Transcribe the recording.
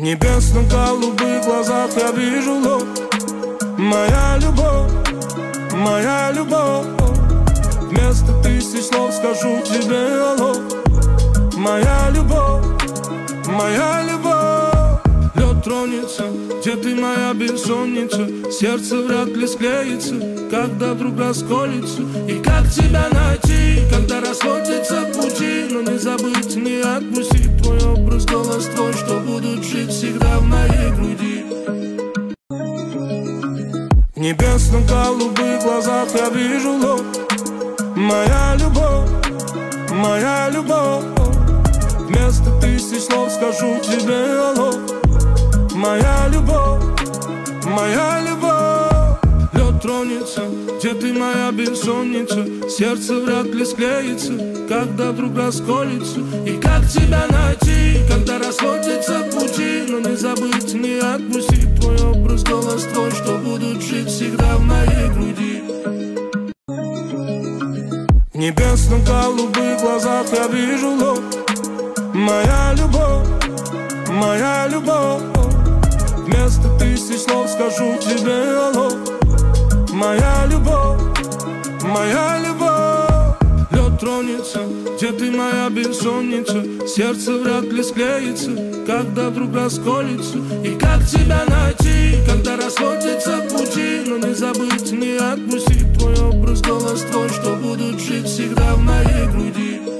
небесно-голубых глазах я вижу ложь. Моя любовь, вместо тысяч слов скажу тебе алло. Моя любовь, лед тронется, где ты моя бессонница? Сердце вряд ли склеится, когда вдруг расколется. И как тебя найти, когда расходятся пути? Но не забыть, не отпустить твой образ, голос твой, что будут жить всегда в моей груди. В небесно-голубых глазах я вижу ложь. Моя любовь, вместо тысяч слов скажу тебе алло. Моя любовь, лед тронется, где ты моя бессонница? Сердце вряд ли склеится, когда вдруг расколется. И как тебя найти, когда расходятся пути? Но не забыть, не отпустить твой образ, голос твой, что будут жить всегда в моей груди. В небесно-голубых глазах я вижу ложь. Моя любовь, вместо тысяч слов скажу тебе алло. Моя любовь, лед тронется, где ты моя бессонница? Сердце вряд ли склеится, когда вдруг расколется. И как тебя найти, когда расходятся пути? Но не забыть, не отпустить твой образ, голос твой, что будут жить всегда в моей груди.